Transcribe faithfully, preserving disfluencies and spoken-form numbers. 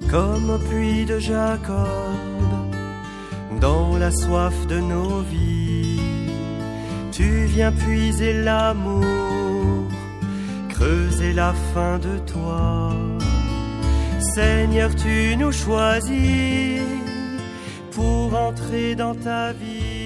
Comme au puits de Jacob, dans la soif de nos vies, tu viens puiser l'amour, creuser la faim de toi. Seigneur, tu nous choisis pour entrer dans ta vie.